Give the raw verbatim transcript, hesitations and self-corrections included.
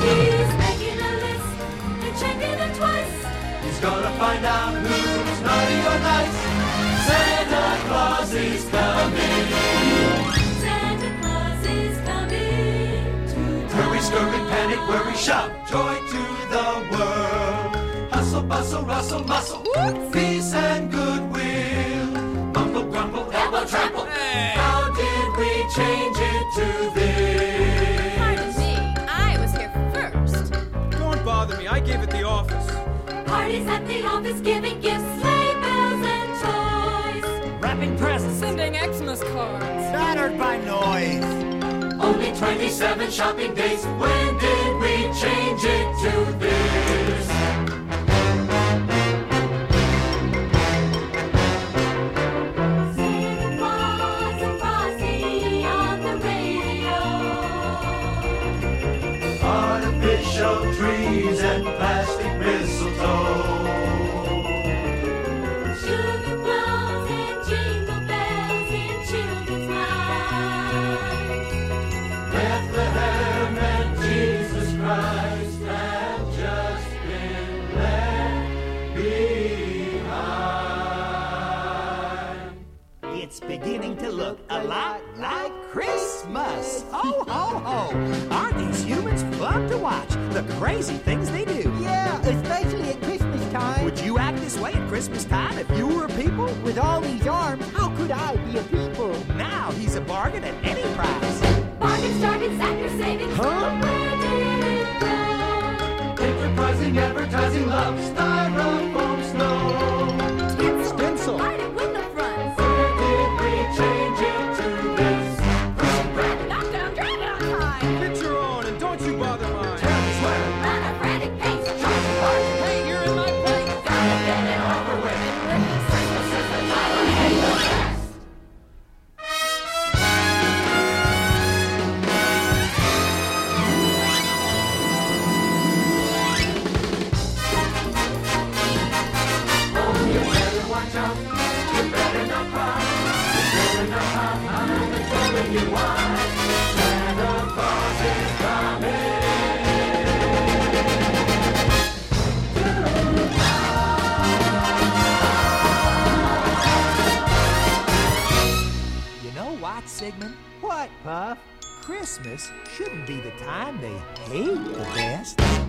He's making a list and checking it twice. He's gonna find out who's naughty or nice. Santa Claus is coming. Santa Claus is coming to Hurry, scurry, panic, worry, shout, joy to the world. Hustle, bustle, rustle, muscle, peace and goodwill. Mumble, grumble, elbow, trample. Hey. How did we change it to this? Pardon me, I was here first. Don't bother me, I gave it the office. parties at the office, giving gifts, sleigh bells and toys. Wrapping presents. Sending Xmas cards. Battered by noise. Only twenty-seven shopping days. When did we change it to this? Santa Claus and Frosty on the radio. Artificial trees and plastic mistletoe. Sugar plums and jingle bells in children's minds. Bethlehem and Jesus Christ have just been left behind. It's beginning to look a lot like Christmas. Ho, ho, ho. Aren't these humans fun to watch? The crazy things they do. Yeah, especially at Christmas time. Would you act this way at Christmas time if you were a people? With all these arms, how could I be a people? Now he's a bargain at any price. Bargains, targets, at your savings. Huh? Where did it go? Enterprising advertising love, styrofoam snow. Tinsel. Stencil. Light it with the fronts. Where did we change it to this? Knockdown, drag it on time. Get your own and don't you bother mine. Tell swear, Run a frantic pace. charge a part, Hey, you're in my place. gotta get it over with. Christmas is the time of year for this. Oh, you better watch out. You better not cry. You better not hide. I'm telling you why. Santa Claus is coming. You know what, Sigmund? What, Puff? Christmas shouldn't be the time they hate the best.